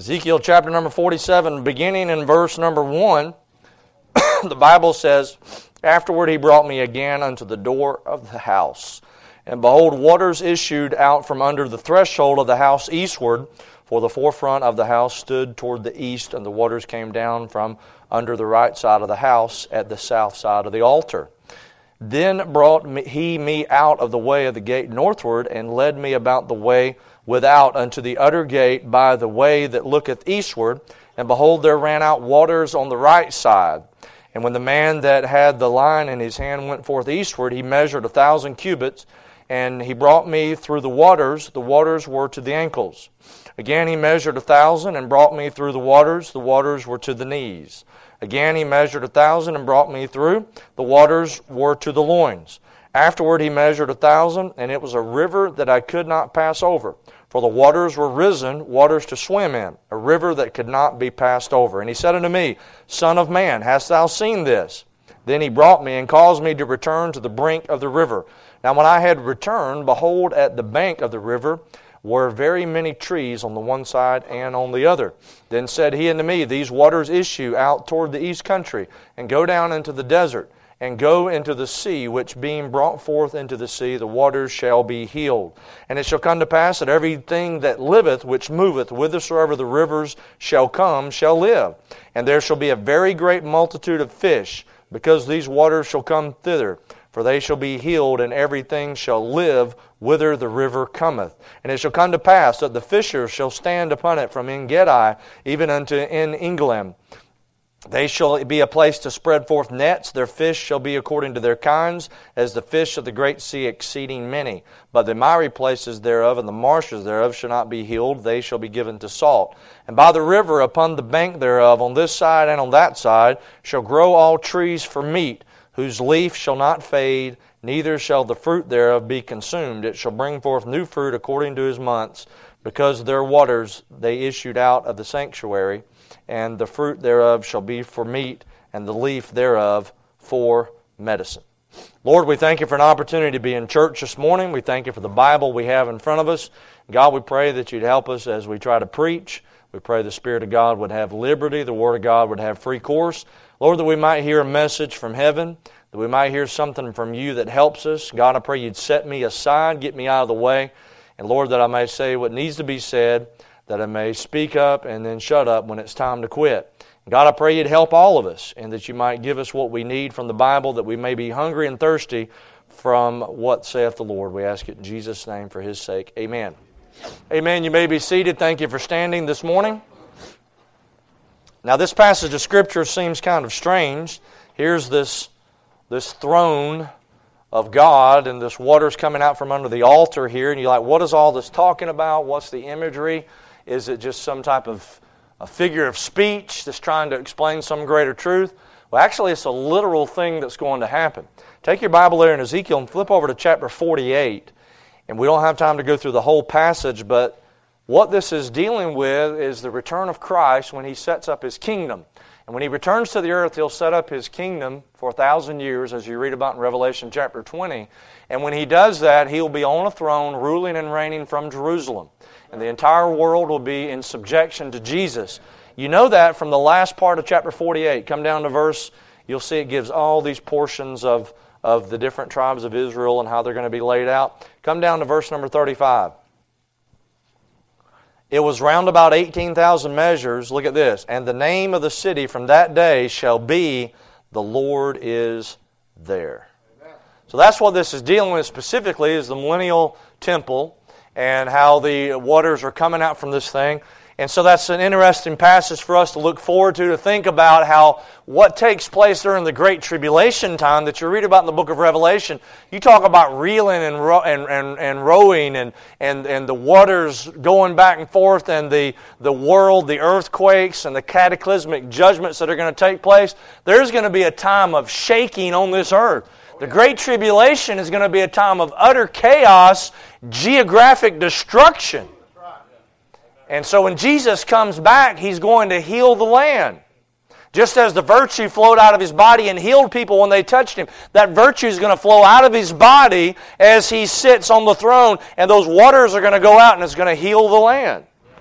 Ezekiel chapter number 47, beginning in verse number 1, the Bible says, "Afterward he brought me again unto the door of the house. And behold, waters issued out from under the threshold of the house eastward, for the forefront of the house stood toward the east, and the waters came down from under the right side of the house at the south side of the altar. Then brought he me out of the way of the gate northward, and led me about the way without unto the utter gate by the way that looketh eastward. And behold, there ran out waters on the right side. And when the man that had the line in his hand went forth eastward, he measured 1,000 cubits, and he brought me through the waters. The waters were to the ankles. Again he measured 1,000, and brought me through the waters. The waters were to the knees. Again he measured 1,000, and brought me through. The waters were to the loins. Afterward he measured 1,000, and it was a river that I could not pass over. For the waters were risen, waters to swim in, a river that could not be passed over. And he said unto me, Son of man, hast thou seen this? Then he brought me and caused me to return to the brink of the river. Now when I had returned, behold, at the bank of the river were very many trees on the one side and on the other. Then said he unto me, These waters issue out toward the east country, and go down into the desert, and go into the sea, which being brought forth into the sea, the waters shall be healed. And it shall come to pass that everything that liveth, which moveth, whithersoever the rivers shall come, shall live. And there shall be a very great multitude of fish, because these waters shall come thither. For they shall be healed, and everything shall live whither the river cometh. And it shall come to pass that the fishers shall stand upon it from En-gedi even unto En-eglaim. They shall be a place to spread forth nets. Their fish shall be according to their kinds, as the fish of the great sea exceeding many. But the miry places thereof and the marshes thereof shall not be healed. They shall be given to salt. And by the river upon the bank thereof, on this side and on that side, shall grow all trees for meat, whose leaf shall not fade, neither shall the fruit thereof be consumed. It shall bring forth new fruit according to his months, because their waters they issued out of the sanctuary. And the fruit thereof shall be for meat, and the leaf thereof for medicine." Lord, we thank you for an opportunity to be in church this morning. We thank you for the Bible we have in front of us. God, we pray that you'd help us as we try to preach. We pray the Spirit of God would have liberty, the Word of God would have free course. Lord, that we might hear a message from heaven, that we might hear something from you that helps us. God, I pray you'd set me aside, get me out of the way, and Lord, that I may say what needs to be said, that I may speak up and then shut up when it's time to quit. God, I pray you'd help all of us, and that you might give us what we need from the Bible, that we may be hungry and thirsty from what saith the Lord. We ask it in Jesus' name for His sake. Amen. Amen. You may be seated. Thank you for standing this morning. Now this passage of Scripture seems kind of strange. Here's this throne of God, and this water's coming out from under the altar here, and you're like, what is all this talking about? What's the imagery? Is it just some type of a figure of speech that's trying to explain some greater truth? Well, actually, it's a literal thing that's going to happen. Take your Bible there in Ezekiel and flip over to chapter 48. And we don't have time to go through the whole passage, but what this is dealing with is the return of Christ when He sets up His kingdom. And when He returns to the earth, He'll set up His kingdom for 1,000 years, as you read about in Revelation chapter 20. And when He does that, He'll be on a throne, ruling and reigning from Jerusalem. And the entire world will be in subjection to Jesus. You know that from the last part of chapter 48. Come down to verse, you'll see it gives all these portions of the different tribes of Israel and how they're going to be laid out. Come down to verse number 35. It was round about 18,000 measures. Look at this. And the name of the city from that day shall be, The Lord is there. Amen. So that's what this is dealing with specifically, is the millennial temple and how the waters are coming out from this thing. And so that's an interesting passage for us to look forward to think about how what takes place during the Great Tribulation time that you read about in the book of Revelation. You talk about reeling and rowing and the waters going back and forth and the world, the earthquakes and the cataclysmic judgments that are going to take place. There's going to be a time of shaking on this earth. The Great Tribulation is going to be a time of utter chaos, geographic destruction. And so when Jesus comes back, He's going to heal the land. Just as the virtue flowed out of His body and healed people when they touched Him, that virtue is going to flow out of His body as He sits on the throne, and those waters are going to go out and it's going to heal the land.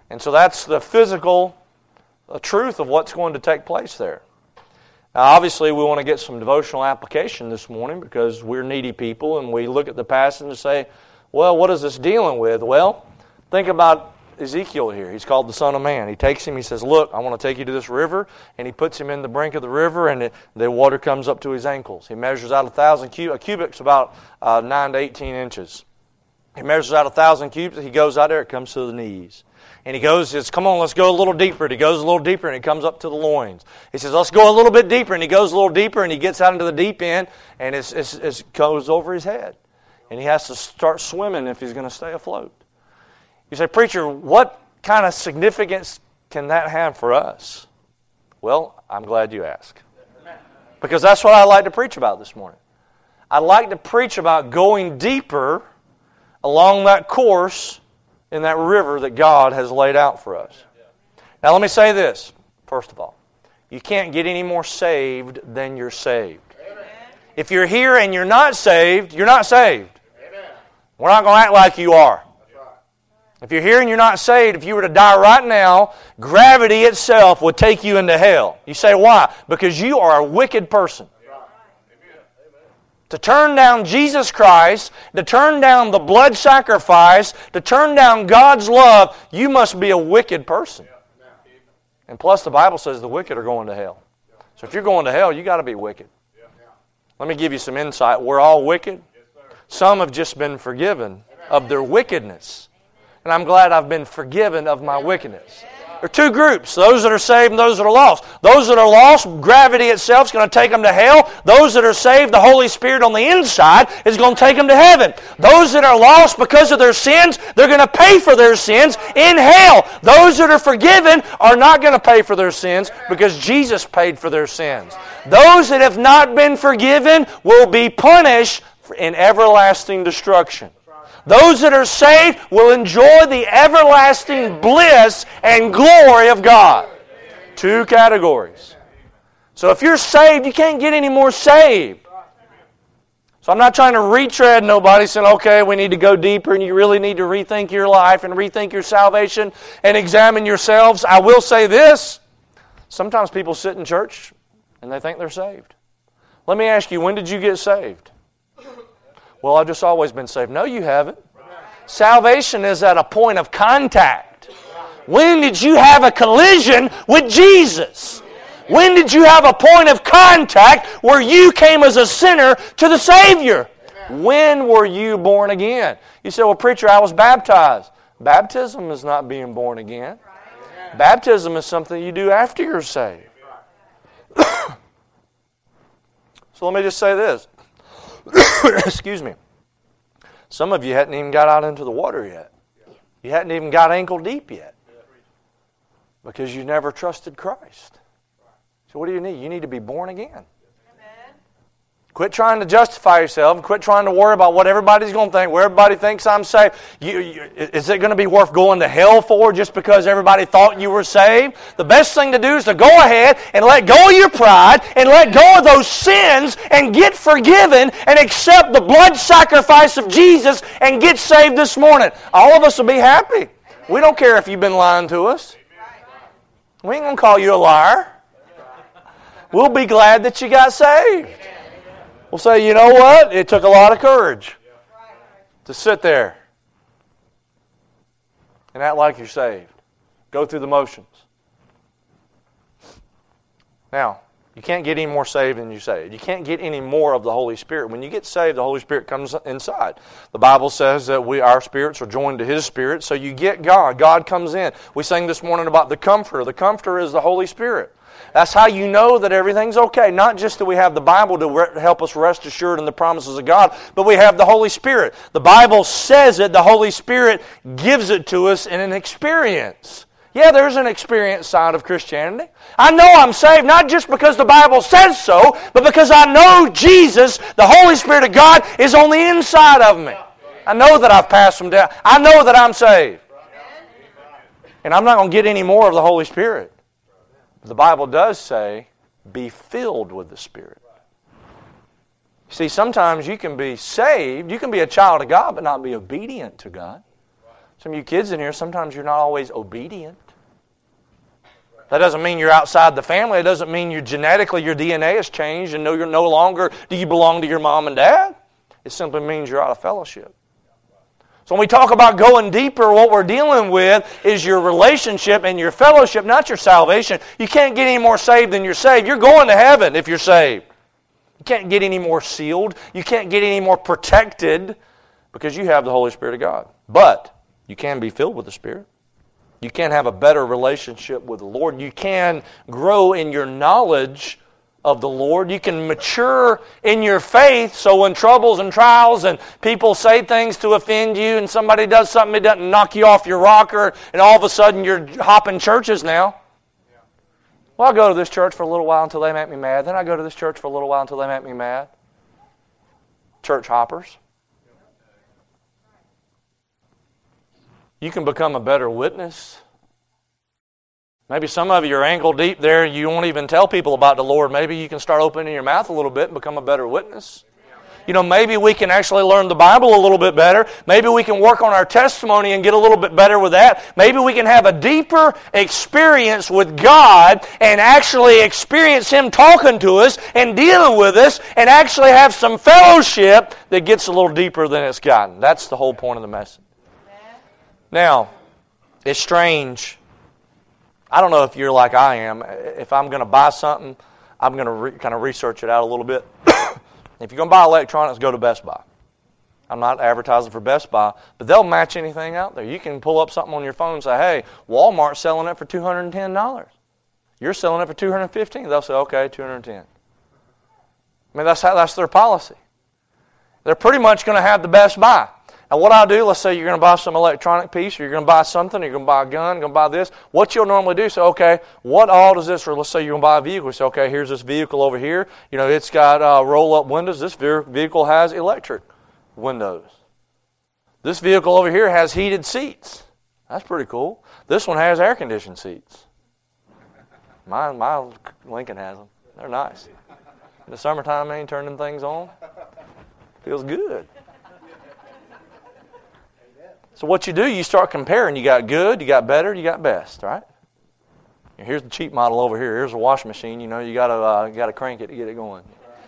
And so that's the physical truth of what's going to take place there. Now, obviously, we want to get some devotional application this morning because we're needy people and we look at the passage and say, well, what is this dealing with? Well, think about Ezekiel here. He's called the Son of Man. He takes him, he says, look, I want to take you to this river, and he puts him in the brink of the river, and the water comes up to his ankles. He measures out 1,000 cubits. A cubit's about 9 to 18 inches. He measures out 1,000 cubits. He goes out there, it comes to the knees. And he goes, says, come on, let's go a little deeper. And he goes a little deeper, and it comes up to the loins. He says, let's go a little bit deeper. And he goes a little deeper, and he gets out into the deep end, and it goes over his head. And he has to start swimming if he's going to stay afloat. You say, preacher, what kind of significance can that have for us? Well, I'm glad you asked. Because that's what I like to preach about this morning. I'd like to preach about going deeper along that course in that river that God has laid out for us. Now let me say this, first of all. You can't get any more saved than you're saved. If you're here and you're not saved, you're not saved. We're not going to act like you are. If you're here and you're not saved, if you were to die right now, gravity itself would take you into hell. You say, why? Because you are a wicked person. To turn down Jesus Christ, to turn down the blood sacrifice, to turn down God's love, you must be a wicked person. And plus the Bible says the wicked are going to hell. So if you're going to hell, you got to be wicked. Let me give you some insight. We're all wicked. Some have just been forgiven of their wickedness. And I'm glad I've been forgiven of my wickedness. There are two groups, those that are saved and those that are lost. Those that are lost, gravity itself is going to take them to hell. Those that are saved, the Holy Spirit on the inside is going to take them to heaven. Those that are lost because of their sins, they're going to pay for their sins in hell. Those that are forgiven are not going to pay for their sins because Jesus paid for their sins. Those that have not been forgiven will be punished in everlasting destruction. Those that are saved will enjoy the everlasting bliss and glory of God. Two categories. So if you're saved, you can't get any more saved. So I'm not trying to retread nobody saying, okay, we need to go deeper and you really need to rethink your life and rethink your salvation and examine yourselves. I will say this. Sometimes people sit in church and they think they're saved. Let me ask you, when did you get saved? Well, I've just always been saved. No, you haven't. Salvation is at a point of contact. When did you have a collision with Jesus? When did you have a point of contact where you came as a sinner to the Savior? When were you born again? You say, well, preacher, I was baptized. Baptism is not being born again. Baptism is something you do after you're saved. So let me just say this. Excuse me. Some of you hadn't even got out into the water yet. You hadn't even got ankle deep yet. Because you never trusted Christ. So what do you need? You need to be born again. Quit trying to justify yourself and quit trying to worry about what everybody's going to think, where everybody thinks I'm saved. Is it going to be worth going to hell for just because everybody thought you were saved? The best thing to do is to go ahead and let go of your pride and let go of those sins and get forgiven and accept the blood sacrifice of Jesus and get saved this morning. All of us will be happy. We don't care if you've been lying to us. We ain't going to call you a liar. We'll be glad that you got saved. We'll say, you know what? It took a lot of courage to sit there and act like you're saved. Go through the motions. Now, you can't get any more saved than you saved. You can't get any more of the Holy Spirit. When you get saved, the Holy Spirit comes inside. The Bible says that our spirits are joined to His Spirit, so you get God. God comes in. We sang this morning about the Comforter. The Comforter is the Holy Spirit. That's how you know that everything's okay. Not just that we have the Bible to help us rest assured in the promises of God, but we have the Holy Spirit. The Bible says it. The Holy Spirit gives it to us in an experience. Yeah, there's an experience side of Christianity. I know I'm saved not just because the Bible says so, but because I know Jesus, the Holy Spirit of God, is on the inside of me. I know that I've passed from death. I know that I'm saved. And I'm not going to get any more of the Holy Spirit. The Bible does say, be filled with the Spirit. See, sometimes you can be saved, you can be a child of God, but not be obedient to God. Some of you kids in here, sometimes you're not always obedient. That doesn't mean you're outside the family. It doesn't mean you genetically your DNA has changed and you're no longer do you belong to your mom and dad. It simply means you're out of fellowship. So when we talk about going deeper, what we're dealing with is your relationship and your fellowship, not your salvation. You can't get any more saved than you're saved. You're going to heaven if you're saved. You can't get any more sealed. You can't get any more protected because you have the Holy Spirit of God. But you can be filled with the Spirit. You can have a better relationship with the Lord. You can grow in your knowledge of the Lord. You can mature in your faith, so when troubles and trials and people say things to offend you and somebody does something that doesn't knock you off your rocker and all of a sudden you're hopping churches now. Well, I go to this church for a little while until they make me mad. Then I go to this church for a little while until they make me mad. Church hoppers. You can become a better witness. Maybe some of you are ankle deep there and you won't even tell people about the Lord. Maybe you can start opening your mouth a little bit and become a better witness. You know, maybe we can actually learn the Bible a little bit better. Maybe we can work on our testimony and get a little bit better with that. Maybe we can have a deeper experience with God and actually experience Him talking to us and dealing with us and actually have some fellowship that gets a little deeper than it's gotten. That's the whole point of the message. Now, it's strange. I don't know if you're like I am. If I'm going to buy something, I'm going to kind of research it out a little bit. If you're going to buy electronics, go to Best Buy. I'm not advertising for Best Buy, but they'll match anything out there. You can pull up something on your phone and say, hey, Walmart's selling it for $210. You're selling it for $215. They'll say, okay, $210. I mean, that's their policy. They're pretty much going to have the Best Buy. And what I'll do, let's say you're going to buy some electronic piece, or you're going to buy something, or you're going to buy a gun, you're going to buy this. What you'll normally do, say, okay, what all does this, or let's say you're going to buy a vehicle. You say, okay, here's this vehicle over here. You know, it's got roll-up windows. This vehicle has electric windows. This vehicle over here has heated seats. That's pretty cool. This one has air-conditioned seats. My Lincoln has them. They're nice. In the summertime, man, turn them things on. Feels good. So what you do, you start comparing. You got good, you got better, you got best, right? Here's the cheap model over here. Here's a washing machine. You know, you gotta crank it to get it going.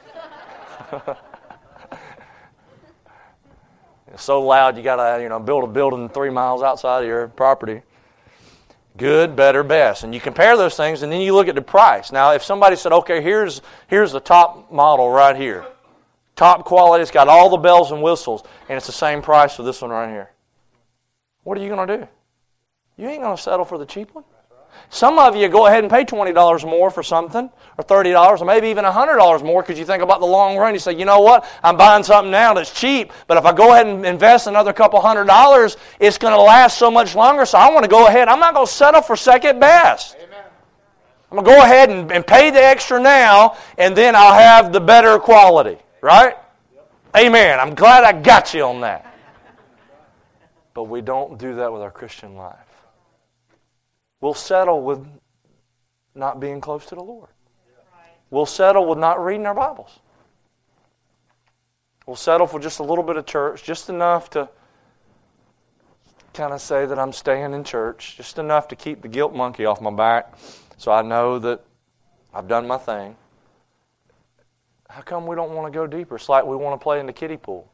It's so loud, you gotta build a building 3 miles outside of your property. Good, better, best, and you compare those things, and then you look at the price. Now, if somebody said, "Okay, here's the top model right here, top quality, it's got all the bells and whistles, and it's the same price for this one right here," what are you going to do? You ain't going to settle for the cheap one. Some of you go ahead and pay $20 more for something, or $30, or maybe even $100 more because you think about the long run. You say, you know what? I'm buying something now that's cheap, but if I go ahead and invest another couple $100, it's going to last so much longer, so I want to go ahead. I'm not going to settle for second best. Amen. I'm going to go ahead and pay the extra now, and then I'll have the better quality. Right? Yep. Amen. I'm glad I got you on that. But we don't do that with our Christian life. We'll settle with not being close to the Lord. We'll settle with not reading our Bibles. We'll settle for just a little bit of church, just enough to kind of say that I'm staying in church, just enough to keep the guilt monkey off my back so I know that I've done my thing. How come we don't want to go deeper? It's like we want to play in the kiddie pool.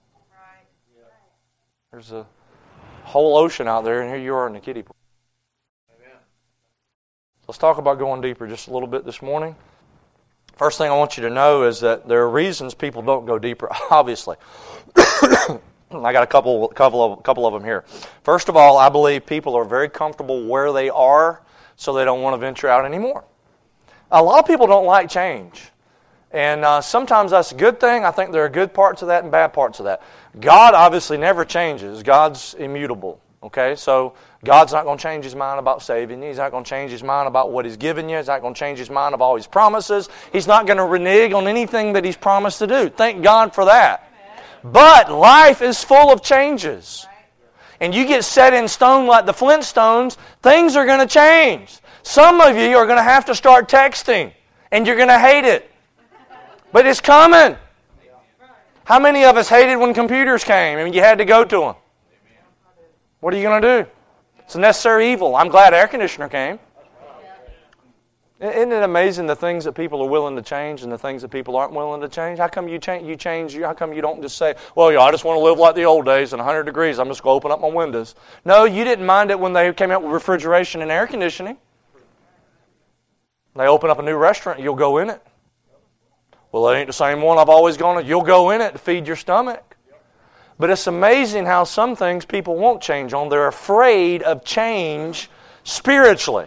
There's a whole ocean out there, and here you are in the kiddie pool. Amen. Let's talk about going deeper just a little bit this morning. First thing I want you to know is that there are reasons people don't go deeper, obviously. I got a couple of them here. First of all, I believe people are very comfortable where they are, so they don't want to venture out anymore. A lot of people don't like change. And sometimes that's a good thing. I think there are good parts of that and bad parts of that. God obviously never changes. God's immutable. Okay, so God's not going to change His mind about saving you. He's not going to change His mind about what He's given you. He's not going to change His mind of all His promises. He's not going to renege on anything that He's promised to do. Thank God for that. But life is full of changes. And you get set in stone like the Flintstones, things are going to change. Some of you are going to have to start texting, and you're going to hate it. But it's coming. How many of us hated when computers came and you had to go to them? What are you going to do? It's a necessary evil. I'm glad air conditioner came. Isn't it amazing the things that people are willing to change and the things that people aren't willing to change? How come you change? How come you don't just say, well, I just want to live like the old days and 100 degrees, I'm just going to open up my windows. No, you didn't mind it when they came out with refrigeration and air conditioning. They open up a new restaurant, you'll go in it. Well, it ain't the same one I've always gone to. You'll go in it to feed your stomach. But it's amazing how some things people won't change on. They're afraid of change spiritually.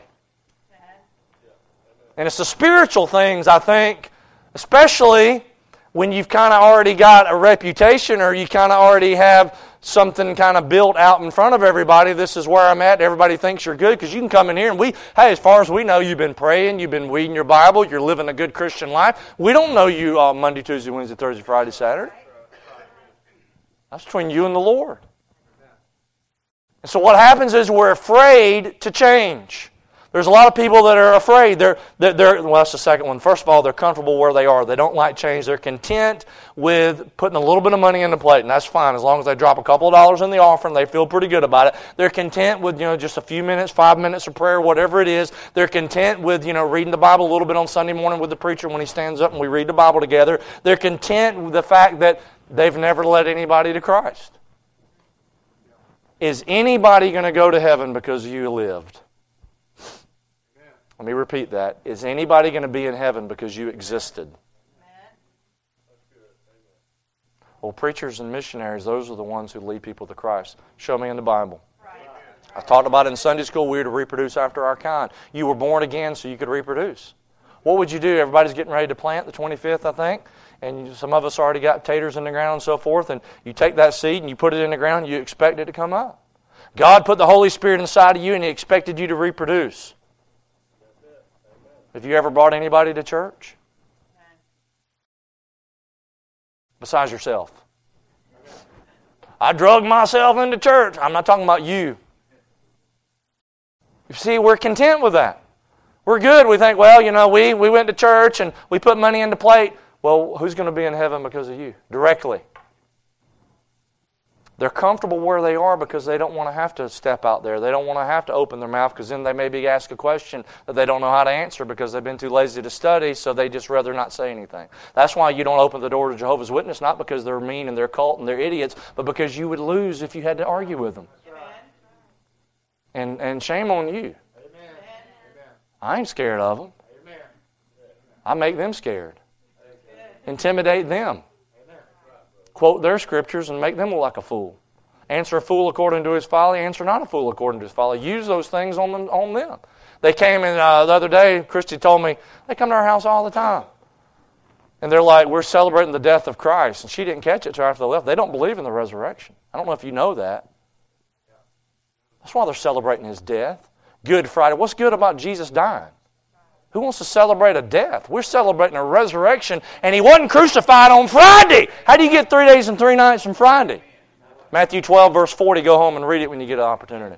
And it's the spiritual things, I think, especially when you've kind of already got a reputation or you kind of already have something kind of built out in front of everybody. This is where I'm at. Everybody thinks you're good because you can come in here and hey, as far as we know, you've been praying, you've been reading your Bible, you're living a good Christian life. We don't know you Monday, Tuesday, Wednesday, Thursday, Friday, Saturday. That's between you and the Lord. And so what happens is we're afraid to change. There's a lot of people that are afraid. Well, that's the second one. First of all, they're comfortable where they are. They don't like change. They're content with putting a little bit of money in the plate, and that's fine. As long as they drop a couple of dollars in the offering, they feel pretty good about it. They're content with, just a few minutes, 5 minutes of prayer, whatever it is. They're content with, reading the Bible a little bit on Sunday morning with the preacher when he stands up and we read the Bible together. They're content with the fact that they've never led anybody to Christ. Is anybody going to go to heaven because you lived? Let me repeat that. Is anybody going to be in heaven because you existed? Well, preachers and missionaries, those are the ones who lead people to Christ. Show me in the Bible. I talked about it in Sunday school. We were to reproduce after our kind. You were born again so you could reproduce. What would you do? Everybody's getting ready to plant the 25th, I think. And some of us already got taters in the ground and so forth. And you take that seed and you put it in the ground and you expect it to come up. God put the Holy Spirit inside of you and He expected you to reproduce. Have you ever brought anybody to church? Besides yourself. I drug myself into church. I'm not talking about you. You see, we're content with that. We're good. We think, we went to church and we put money in the plate. Well, who's going to be in heaven because of you? Directly. They're comfortable where they are because they don't want to have to step out there. They don't want to have to open their mouth because then they maybe ask a question that they don't know how to answer because they've been too lazy to study, so they just rather not say anything. That's why you don't open the door to Jehovah's Witness, not because they're mean and they're cult and they're idiots, but because you would lose if you had to argue with them. And shame on you. Amen. I ain't scared of them. Amen. I make them scared. Intimidate them. Quote their scriptures and make them look like a fool. Answer a fool according to his folly, answer not a fool according to his folly. Use those things on them. They came in the other day, Christy told me, they come to our house all the time. And they're like, we're celebrating the death of Christ. And she didn't catch it until after they left. They don't believe in the resurrection. I don't know if you know that. That's why they're celebrating His death. Good Friday. What's good about Jesus dying? Who wants to celebrate a death? We're celebrating a resurrection, and He wasn't crucified on Friday. How do you get 3 days and 3 nights from Friday? Matthew 12, verse 40. Go home and read it when you get an opportunity.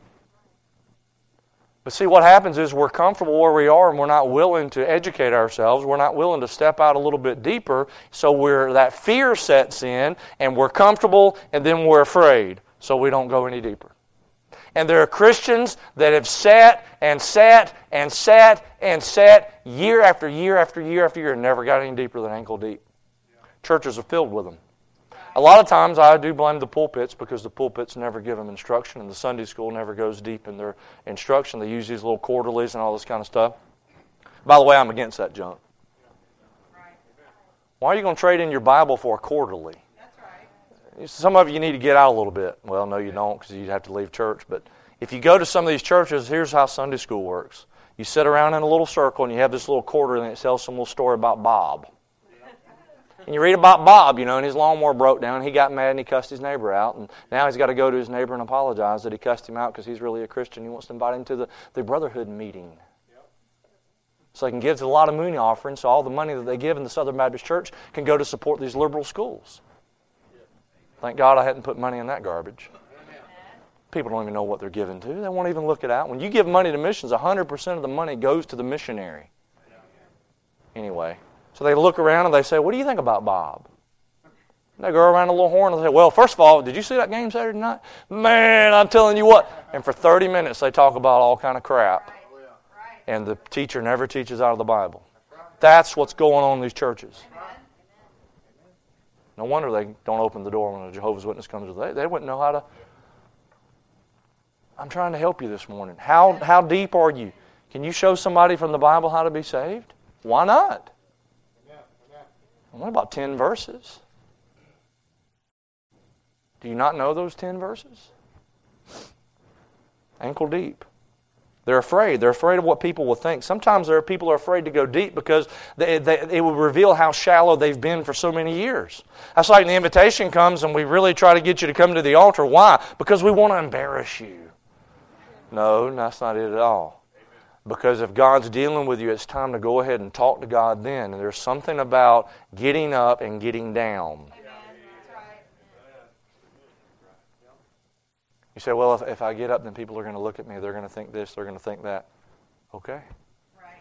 But see, what happens is we're comfortable where we are, and we're not willing to educate ourselves. We're not willing to step out a little bit deeper, so that fear sets in, and we're comfortable, and then we're afraid, so we don't go any deeper. And there are Christians that have sat and sat and sat and sat year after year after year after year and never got any deeper than ankle deep. Churches are filled with them. A lot of times I do blame the pulpits because the pulpits never give them instruction and the Sunday school never goes deep in their instruction. They use these little quarterlies and all this kind of stuff. By the way, I'm against that junk. Why are you going to trade in your Bible for a quarterly? Some of you need to get out a little bit. Well, no, you don't because you'd have to leave church. But if you go to some of these churches, here's how Sunday school works. You sit around in a little circle and you have this little quarter and it tells some little story about Bob. And you read about Bob, and his lawnmower broke down. He got mad and he cussed his neighbor out. And now he's got to go to his neighbor and apologize that he cussed him out because he's really a Christian. He wants to invite him to the brotherhood meeting. So he can give a lot of money offerings, so all the money that they give in the Southern Baptist Church can go to support these liberal schools. Thank God I hadn't put money in that garbage. People don't even know what they're giving to. They won't even look it out. When you give money to missions, 100% of the money goes to the missionary. Anyway, so they look around and they say, what do you think about Bob? They go around a little horn and they say, well, first of all, did you see that game Saturday night? Man, I'm telling you what. And for 30 minutes they talk about all kind of crap. And the teacher never teaches out of the Bible. That's what's going on in these churches. No wonder they don't open the door when a Jehovah's Witness comes. They wouldn't know how to. I'm trying to help you this morning. How deep are you? Can you show somebody from the Bible how to be saved? Why not? What about 10 verses? Do you not know those 10 verses? Ankle deep. They're afraid. They're afraid of what people will think. Sometimes there are people who are afraid to go deep because it will reveal how shallow they've been for so many years. That's like the invitation comes and we really try to get you to come to the altar. Why? Because we want to embarrass you. No, that's not it at all. Because if God's dealing with you, it's time to go ahead and talk to God then. And there's something about getting up and getting down. You say, well, if I get up, then people are going to look at me. They're going to think this. They're going to think that. Okay. Right.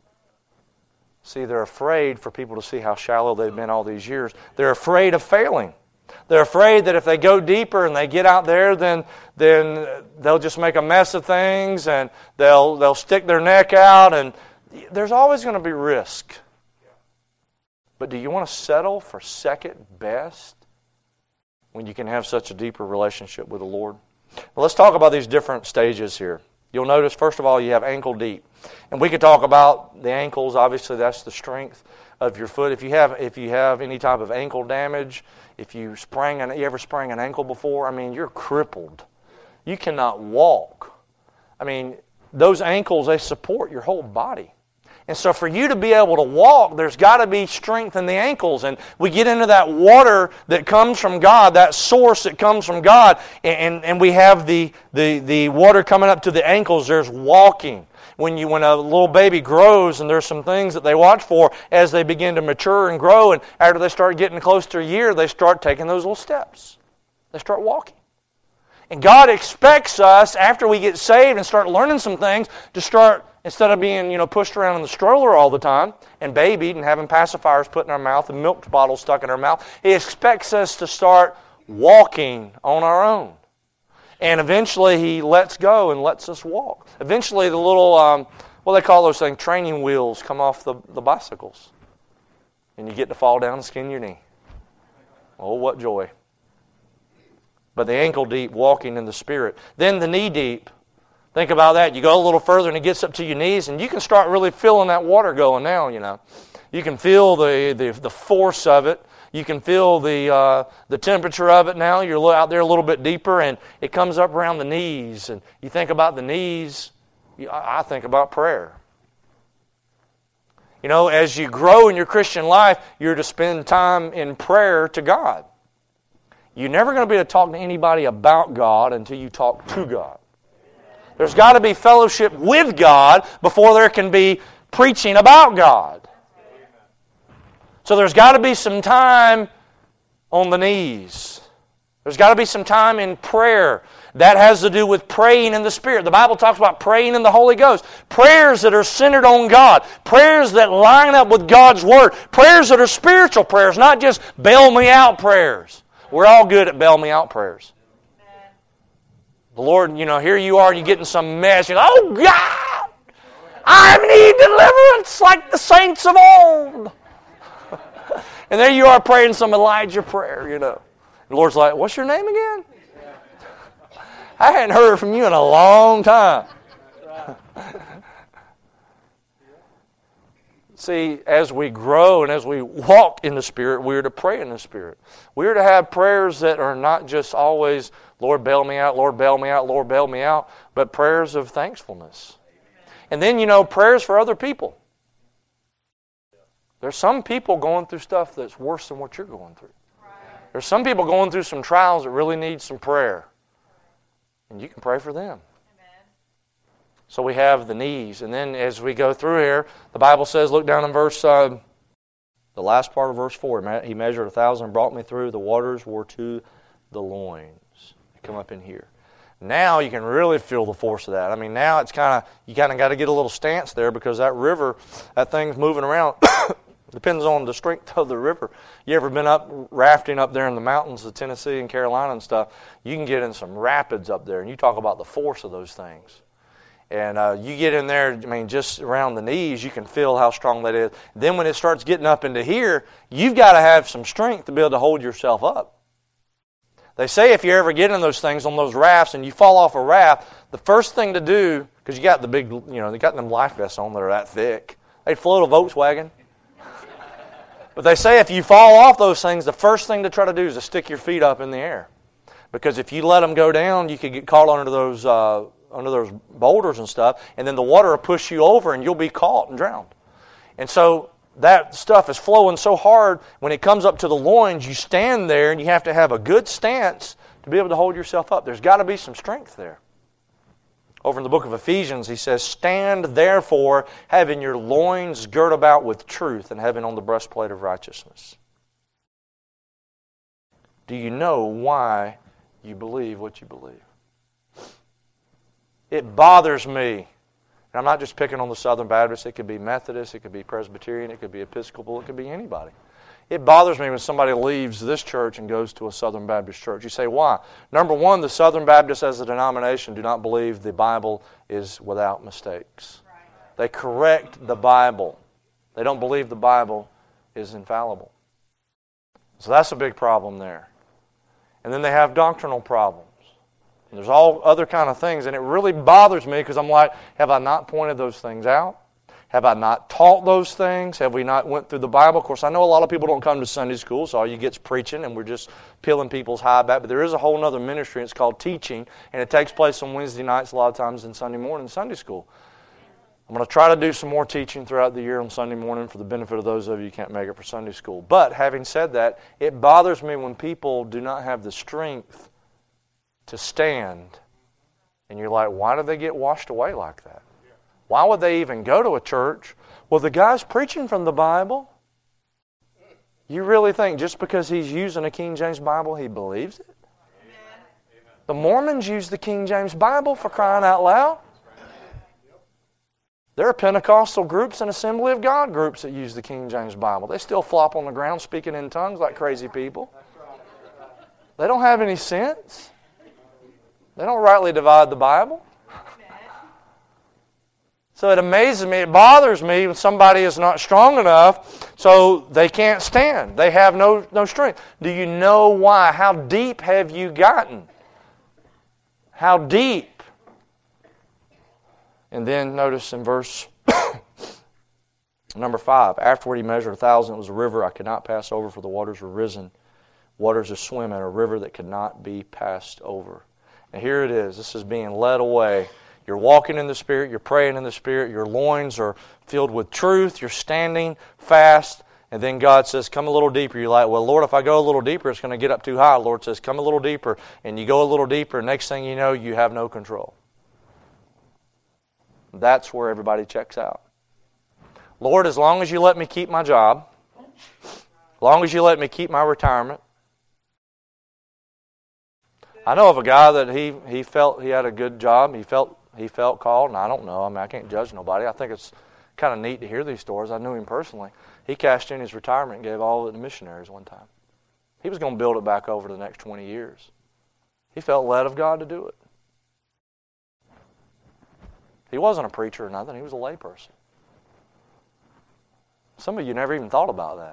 See, they're afraid for people to see how shallow they've been all these years. They're afraid of failing. They're afraid that if they go deeper and they get out there, then they'll just make a mess of things and they'll stick their neck out. And there's always going to be risk. But do you want to settle for second best when you can have such a deeper relationship with the Lord? Well, let's talk about these different stages here. You'll notice, first of all, you have ankle deep. And we could talk about the ankles. Obviously, that's the strength of your foot. If you have any type of ankle damage, if you ever sprang an ankle before, I mean, you're crippled. You cannot walk. I mean, those ankles, they support your whole body. And so for you to be able to walk, there's got to be strength in the ankles. And we get into that water that comes from God, that source that comes from God, and we have the water coming up to the ankles. There's walking. When a little baby grows, and there's some things that they watch for as they begin to mature and grow, and after they start getting close to a year, they start taking those little steps. They start walking. And God expects us, after we get saved and start learning some things, to start, instead of being pushed around in the stroller all the time and babied and having pacifiers put in our mouth and milk bottles stuck in our mouth, He expects us to start walking on our own. And eventually He lets go and lets us walk. Eventually the little, what do they call those things, training wheels come off the bicycles. And you get to fall down and skin your knee. Oh, what joy. But the ankle deep, walking in the Spirit. Then the knee deep. Think about that. You go a little further and it gets up to your knees, and you can start really feeling that water going now, You can feel the force of it. You can feel the temperature of it now. You're out there a little bit deeper, and it comes up around the knees. And you think about the knees, I think about prayer. As you grow in your Christian life, you're to spend time in prayer to God. You're never going to be able to talk to anybody about God until you talk to God. There's got to be fellowship with God before there can be preaching about God. So there's got to be some time on the knees. There's got to be some time in prayer. That has to do with praying in the Spirit. The Bible talks about praying in the Holy Ghost. Prayers that are centered on God. Prayers that line up with God's Word. Prayers that are spiritual prayers, not just bail me out prayers. We're all good at bail me out prayers. The Lord, here you are, you're getting some mess. You're like, oh God, I need deliverance like the saints of old. And there you are praying some Elijah prayer, The Lord's like, what's your name again? I hadn't heard from you in a long time. See, as we grow and as we walk in the Spirit, we're to pray in the Spirit. We're to have prayers that are not just always, Lord, bail me out, Lord, bail me out, Lord, bail me out, but prayers of thankfulness. And then, prayers for other people. There's some people going through stuff that's worse than what you're going through. There's some people going through some trials that really need some prayer. And you can pray for them. So we have the knees. And then as we go through here, the Bible says, look down in verse, the last part of verse 4. He measured 1,000 and brought me through. The waters were to the loins. They come up in here. Now you can really feel the force of that. I mean, now it's you kind of got to get a little stance there because that river, that thing's moving around. Depends on the strength of the river. You ever been up rafting up there in the mountains of Tennessee and Carolina and stuff? You can get in some rapids up there, and you talk about the force of those things. And you get in there, just around the knees, you can feel how strong that is. Then when it starts getting up into here, you've got to have some strength to be able to hold yourself up. They say if you ever get in those things on those rafts and you fall off a raft, the first thing to do, because you got the big, they got them life vests on that are that thick. They'd float a Volkswagen. But they say if you fall off those things, the first thing to try to do is to stick your feet up in the air. Because if you let them go down, you could get caught under those boulders and stuff, and then the water will push you over and you'll be caught and drowned. And so that stuff is flowing so hard, when it comes up to the loins, you stand there and you have to have a good stance to be able to hold yourself up. There's got to be some strength there. Over in the book of Ephesians, he says, "Stand therefore, having your loins girt about with truth, and having on the breastplate of righteousness." Do you know why you believe what you believe? It bothers me, and I'm not just picking on the Southern Baptists. It could be Methodist, it could be Presbyterian, it could be Episcopal, it could be anybody. It bothers me when somebody leaves this church and goes to a Southern Baptist church. You say, why? Number one, the Southern Baptists as a denomination do not believe the Bible is without mistakes. They correct the Bible. They don't believe the Bible is infallible. So that's a big problem there. And then they have doctrinal problems. And there's all other kind of things, and it really bothers me because I'm like, have I not pointed those things out? Have I not taught those things? Have we not went through the Bible? Of course, I know a lot of people don't come to Sunday school, so all you get's preaching, and we're just peeling people's high back. But there is a whole other ministry, it's called teaching, and it takes place on Wednesday nights a lot of times and Sunday morning Sunday school. I'm going to try to do some more teaching throughout the year on Sunday morning for the benefit of those of you who can't make it for Sunday school. But having said that, it bothers me when people do not have the strength to stand, and you're like, why do they get washed away like that? Why would they even go to a church? Well, the guy's preaching from the Bible. You really think just because he's using a King James Bible, he believes it? The Mormons use the King James Bible, for crying out loud. There are Pentecostal groups and Assembly of God groups that use the King James Bible. They still flop on the ground speaking in tongues like crazy people. They don't have any sense. They don't rightly divide the Bible. So it amazes me, it bothers me when somebody is not strong enough so they can't stand. They have no strength. Do you know why? How deep have you gotten? How deep? And then notice in verse number 5, afterward he measured 1,000. It was a river I could not pass over, for the waters were risen. Waters to swim in, a river that could not be passed over. And here it is. This is being led away. You're walking in the Spirit, you're praying in the Spirit, your loins are filled with truth, you're standing fast, and then God says, come a little deeper. You're like, well, Lord, if I go a little deeper, it's going to get up too high. The Lord says, come a little deeper, and you go a little deeper, and next thing you know, you have no control. That's where everybody checks out. Lord, as long as you let me keep my job, as long as you let me keep my retirement. I know of a guy that he felt he had a good job, he felt called, and I don't know. I can't judge nobody. I think it's kind of neat to hear these stories. I knew him personally. He cashed in his retirement and gave all of it to missionaries one time. He was going to build it back over the next 20 years. He felt led of God to do it. He wasn't a preacher or nothing. He was a layperson. Some of you never even thought about that.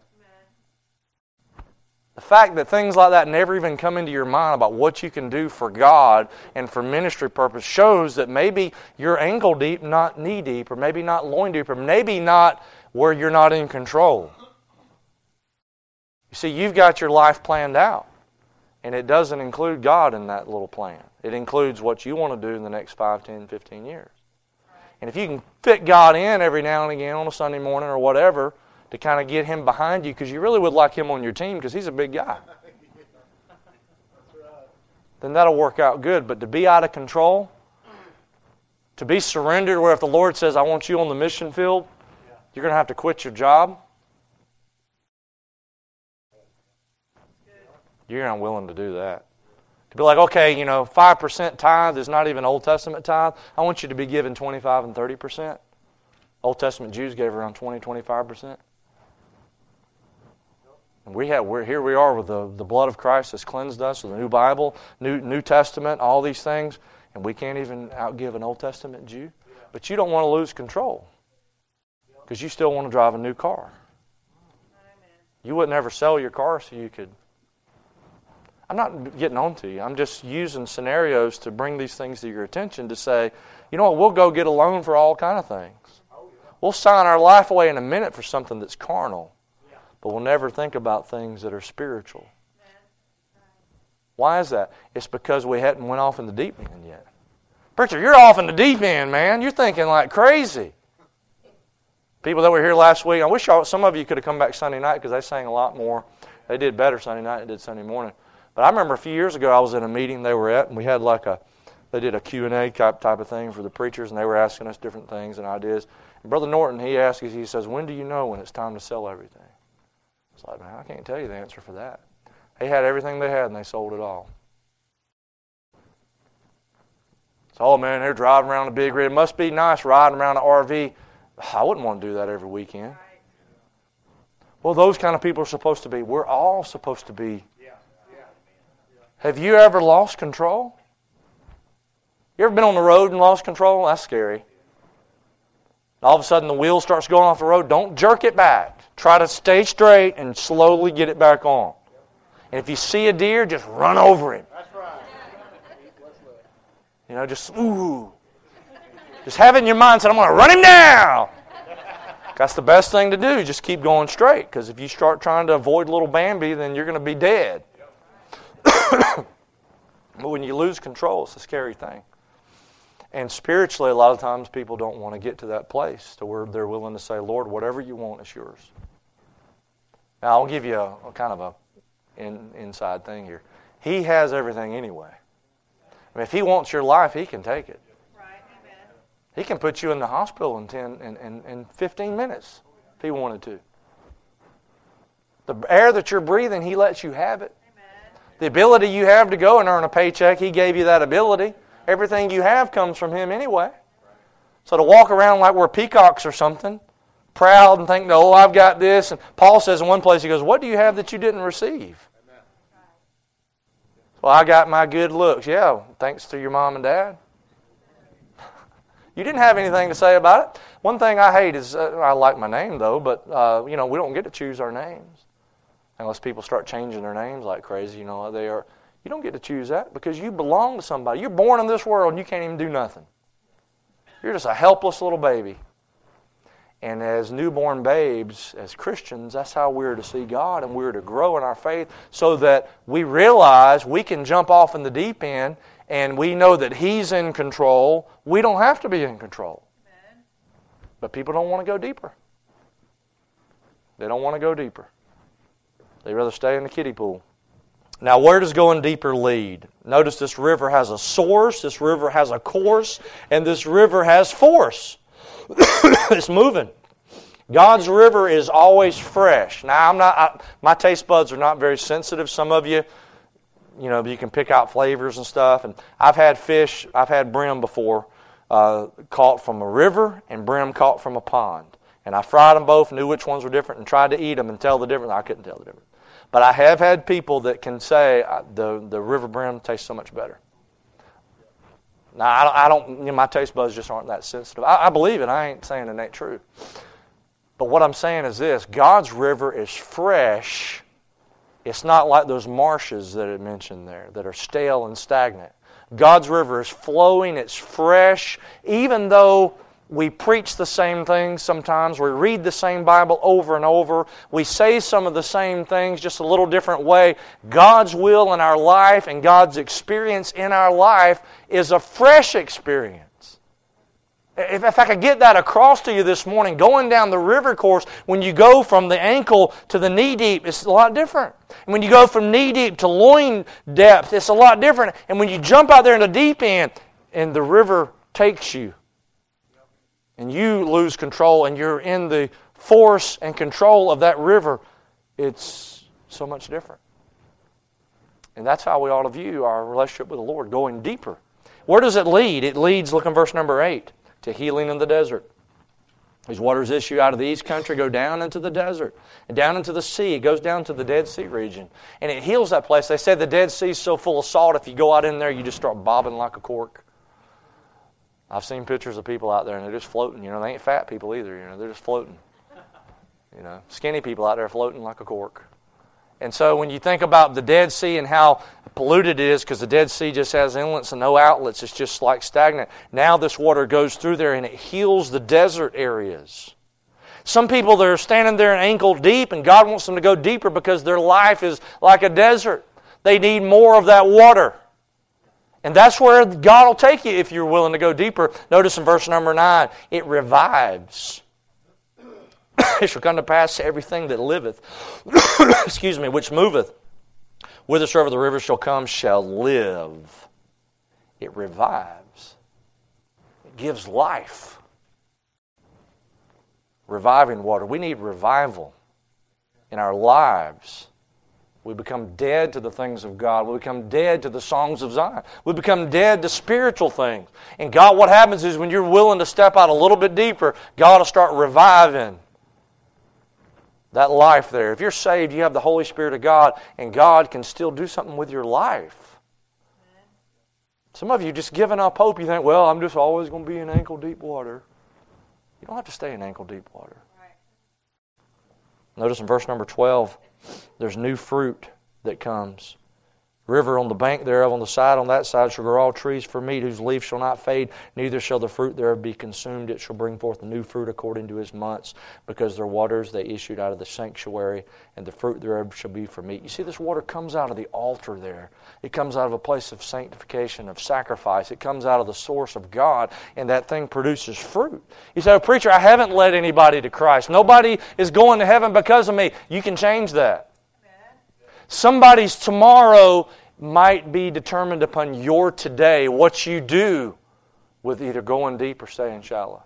The fact that things like that never even come into your mind about what you can do for God and for ministry purpose shows that maybe you're ankle deep, not knee deep, or maybe not loin deep, or maybe not where you're not in control. You see, you've got your life planned out, and it doesn't include God in that little plan. It includes what you want to do in the next 5, 10, 15 years. And if you can fit God in every now and again on a Sunday morning or whatever, to kind of get Him behind you, because you really would like Him on your team because He's a big guy. Then that'll work out good. But to be out of control, to be surrendered where if the Lord says, I want you on the mission field, you're going to have to quit your job. You're not willing to do that. To be like, okay, 5% tithe is not even Old Testament tithe. I want you to be giving 25 and 30%. Old Testament Jews gave around 20, 25%. And here we are with the blood of Christ has cleansed us, with the new Bible, New Testament, all these things, and we can't even outgive an Old Testament Jew. But you don't want to lose control because you still want to drive a new car. You wouldn't ever sell your car so you could. I'm not getting on to you. I'm just using scenarios to bring these things to your attention to say, you know what, we'll go get a loan for all kind of things. We'll sign our life away in a minute for something that's carnal, but we'll never think about things that are spiritual. Why is that? It's because we hadn't went off in the deep end yet. Preacher, you're off in the deep end, man. You're thinking like crazy. People that were here last week, I wish some of you could have come back Sunday night because they sang a lot more. They did better Sunday night than they did Sunday morning. But I remember a few years ago I was in a meeting they were at, and we had they did a Q&A type of thing for the preachers, and they were asking us different things and ideas. And Brother Norton, he says, when do you know when it's time to sell everything? It's like, man, I can't tell you the answer for that. They had everything they had, and they sold it all. So, oh man, they're driving around a big rig. It must be nice riding around an RV. I wouldn't want to do that every weekend. Well, those kind of people are supposed to be. We're all supposed to be. Have you ever lost control? You ever been on the road and lost control? That's scary. All of a sudden the wheel starts going off the road. Don't jerk it back. Try to stay straight and slowly get it back on. And if you see a deer, just run over him. That's right. You know, just have it in your mind, I'm going to run him down. That's the best thing to do. Just keep going straight. Because if you start trying to avoid little Bambi, then you're going to be dead. But when you lose control, it's a scary thing. And spiritually, a lot of times people don't want to get to that place to where they're willing to say, Lord, whatever you want is yours. Now, I'll give you a kind of an inside thing here. He has everything anyway. I mean, if He wants your life, He can take it. Right, amen. He can put you in the hospital in 15 minutes if He wanted to. The air that you're breathing, He lets you have it. The ability you have to go and earn a paycheck, He gave you that ability. Everything you have comes from Him anyway. So to walk around like we're peacocks or something, proud and think, oh, I've got this. And Paul says in one place, he goes, what do you have that you didn't receive? Well, I got my good looks. Yeah, thanks to your mom and dad. You didn't have anything to say about it. One thing I hate is, I like my name though, but we don't get to choose our names. Unless people start changing their names like crazy, you don't get to choose that because you belong to somebody. You're born in this world and you can't even do nothing. You're just a helpless little baby. And as newborn babes, as Christians, that's how we're to see God and we're to grow in our faith so that we realize we can jump off in the deep end and we know that He's in control. We don't have to be in control. Amen. But people don't want to go deeper. They don't want to go deeper. They'd rather stay in the kiddie pool. Now, where does going deeper lead? Notice this river has a source, this river has a course, and this river has force. It's moving. God's river is always fresh. Now, my taste buds are not very sensitive. Some of you, you can pick out flavors and stuff. And I've had brim before, caught from a river and brim caught from a pond. And I fried them both, knew which ones were different, and tried to eat them and tell the difference. I couldn't tell the difference. But I have had people that can say the river brim tastes so much better. Now, I don't. My taste buds just aren't that sensitive. I believe it. I ain't saying it ain't true. But what I'm saying is this. God's river is fresh. It's not like those marshes that it mentioned there that are stale and stagnant. God's river is flowing. It's fresh. Even though we preach the same things sometimes. We read the same Bible over and over. We say some of the same things just a little different way. God's will in our life and God's experience in our life is a fresh experience. If I could get that across to you this morning, going down the river course, when you go from the ankle to the knee deep, it's a lot different. And when you go from knee deep to loin depth, it's a lot different. And when you jump out there in the deep end and the river takes you, and you lose control and you're in the force and control of that river, it's so much different. And that's how we ought to view our relationship with the Lord, going deeper. Where does it lead? It leads, look in verse number 8, to healing in the desert. These waters issue out of the east country, go down into the desert and down into the sea. It goes down to the Dead Sea region. And it heals that place. They say the Dead Sea is so full of salt, if you go out in there, you just start bobbing like a cork. I've seen pictures of people out there, and they're just floating. They ain't fat people either. They're just floating. Skinny people out there floating like a cork. And so when you think about the Dead Sea and how polluted it is, because the Dead Sea just has inlets and no outlets, it's just like stagnant. Now this water goes through there and it heals the desert areas. Some people that are standing there ankle deep, and God wants them to go deeper because their life is like a desert. They need more of that water. And that's where God will take you if you're willing to go deeper. Notice in verse number 9, it revives. It shall come to pass everything that liveth, which moveth, whithersoever the river shall come, shall live. It revives. It gives life. Reviving water. We need revival in our lives. We become dead to the things of God. We become dead to the songs of Zion. We become dead to spiritual things. And God, what happens is when you're willing to step out a little bit deeper, God will start reviving that life there. If you're saved, you have the Holy Spirit of God, and God can still do something with your life. Some of you just giving up hope. You think, well, I'm just always going to be in ankle-deep water. You don't have to stay in ankle-deep water. Right. Notice in verse number 12, there's new fruit that comes. River on the bank thereof, on the side, on that side, shall grow all trees for meat, whose leaf shall not fade, neither shall the fruit thereof be consumed. It shall bring forth new fruit according to his months, because their waters they issued out of the sanctuary, and the fruit thereof shall be for meat. You see, this water comes out of the altar there. It comes out of a place of sanctification, of sacrifice. It comes out of the source of God, and that thing produces fruit. You say, oh, preacher, I haven't led anybody to Christ. Nobody is going to heaven because of me. You can change that. Somebody's tomorrow might be determined upon your today, what you do with either going deep or staying shallow.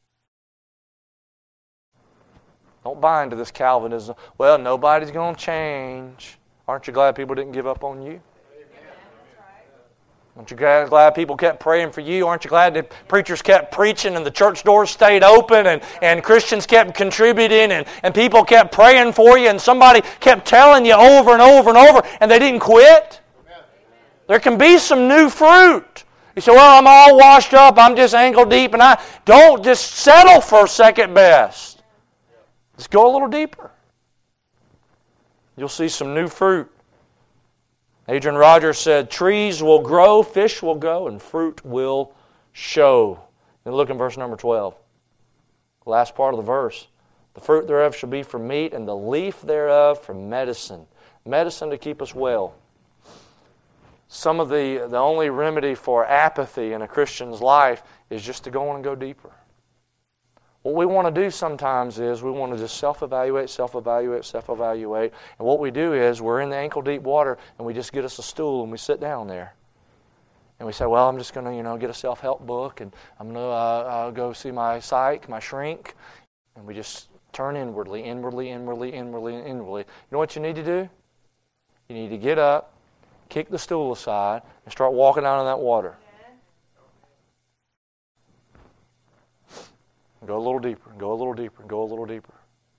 Don't buy into this Calvinism. Well, nobody's going to change. Aren't you glad people didn't give up on you? Aren't you glad people kept praying for you? Aren't you glad that preachers kept preaching and the church doors stayed open and Christians kept contributing and people kept praying for you and somebody kept telling you over and over and over and they didn't quit? There can be some new fruit. You say, well, I'm all washed up, I'm just ankle deep, and I don't just settle for second best. Just go a little deeper. You'll see some new fruit. Adrian Rogers said, trees will grow, fish will go, and fruit will show. Then look in verse number 12. The last part of the verse. The fruit thereof shall be for meat, and the leaf thereof for medicine. Medicine to keep us well. Some of the only remedy for apathy in a Christian's life is just to go on and go deeper. What we want to do sometimes is we want to just self-evaluate. And what we do is we're in the ankle-deep water and we just get us a stool and we sit down there. And we say, well, I'm just going to get a self-help book and I'm going to go see my psych, my shrink. And we just turn inwardly. You know what you need to do? You need to get up, kick the stool aside, and start walking out in that water. Go a little deeper, go a little deeper, go a little deeper.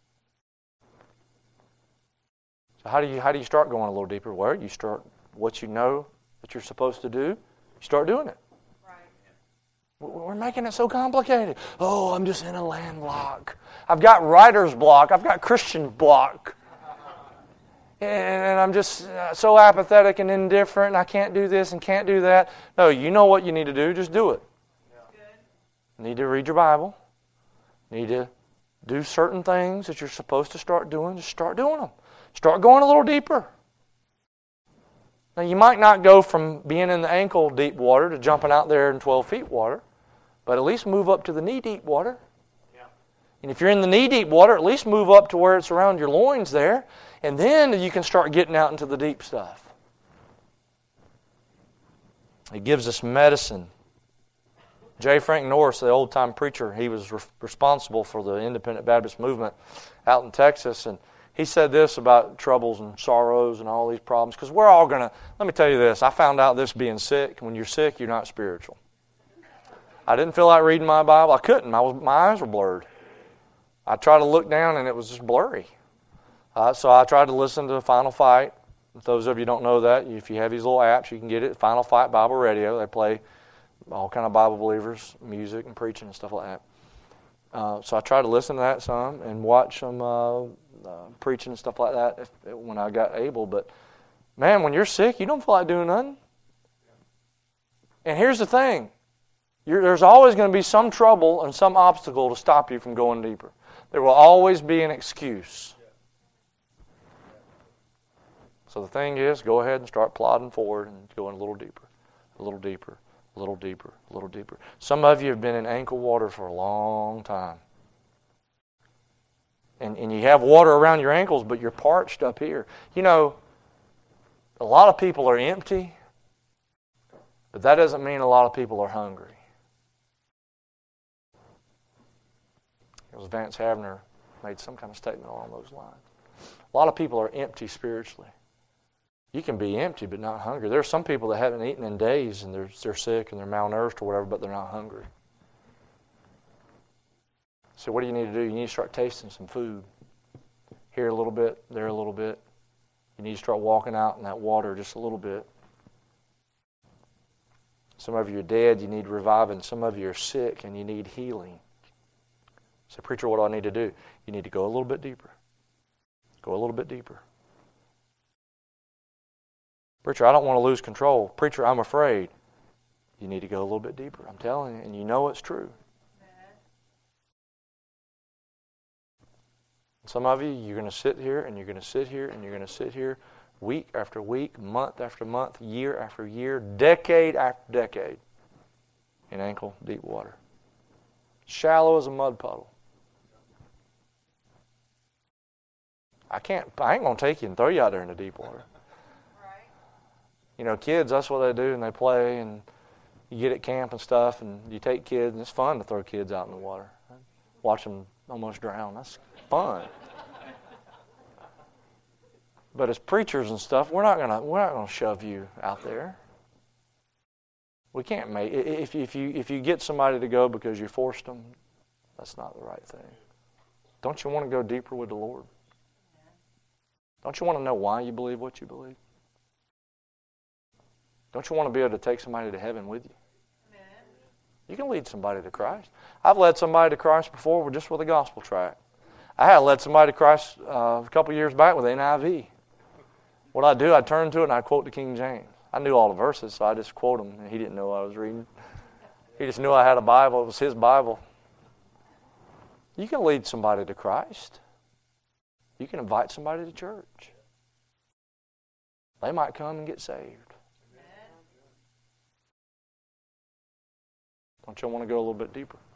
So how do you start going a little deeper? Well, you start what you know that you're supposed to do, you start doing it. Right. We're making it so complicated. Oh, I'm just in a land block. I've got writer's block. I've got Christian block. And I'm just so apathetic and indifferent, and I can't do this and can't do that. No, you know what you need to do. Just do it. Yeah. You need to read your Bible. You need to do certain things that you're supposed to start doing. Just start doing them. Start going a little deeper. Now, you might not go from being in the ankle-deep water to jumping out there in 12 feet water, but at least move up to the knee-deep water. Yeah. And if you're in the knee-deep water, at least move up to where it's around your loins there. And then you can start getting out into the deep stuff. It gives us medicine. J. Frank Norris, the old-time preacher, he was responsible for the independent Baptist movement out in Texas. And he said this about troubles and sorrows and all these problems. Because we're all going to, let me tell you this, I found out this being sick. When you're sick, you're not spiritual. I didn't feel like reading my Bible. I couldn't. My eyes were blurred. I tried to look down and it was just blurry. So I tried to listen to Final Fight. If those of you don't know that, if you have these little apps, you can get it. Final Fight Bible Radio. They play all kind of Bible believers, music and preaching and stuff like that. So I tried to listen to that some and watch some preaching and stuff like that when I got able. But man, when you're sick, you don't feel like doing nothing. And here's the thing. There's always going to be some trouble and some obstacle to stop you from going deeper. There will always be an excuse. So the thing is, go ahead and start plodding forward and going a little deeper, a little deeper, a little deeper, a little deeper. Some of you have been in ankle water for a long time. And you have water around your ankles, but you're parched up here. You know, a lot of people are empty, but that doesn't mean a lot of people are hungry. It was Vance Havner made some kind of statement along those lines. A lot of people are empty spiritually. You can be empty but not hungry. There are some people that haven't eaten in days and they're sick and they're malnourished or whatever, but they're not hungry. So what do you need to do? You need to start tasting some food. Here a little bit, there a little bit. You need to start walking out in that water just a little bit. Some of you are dead, you need reviving. Some of you are sick and you need healing. So, preacher, what do I need to do? You need to go a little bit deeper. Go a little bit deeper. Preacher, I don't want to lose control. Preacher, I'm afraid. You need to go a little bit deeper. I'm telling you, and you know it's true. Some of you, you're going to sit here, and you're going to sit here, and you're going to sit here week after week, month after month, year after year, decade after decade in ankle deep water. Shallow as a mud puddle. I ain't going to take you and throw you out there in the deep water. Right. You know, kids, that's what they do, and they play, and you get at camp and stuff, and you take kids, and it's fun to throw kids out in the water. Watch them almost drown. That's fun. But as preachers and stuff, we're not gonna shove you out there. We can't make if you get somebody to go because you forced them, that's not the right thing. Don't you want to go deeper with the Lord? Don't you want to know why you believe what you believe? Don't you want to be able to take somebody to heaven with you? You can lead somebody to Christ. I've led somebody to Christ before just with a gospel tract. I had led somebody to Christ a couple years back with NIV. What I do, I turn to it and I quote the King James. I knew all the verses, so I just quote them. And he didn't know what I was reading. He just knew I had a Bible. It was his Bible. You can lead somebody to Christ. You can invite somebody to church. They might come and get saved. Don't you want to go a little bit deeper?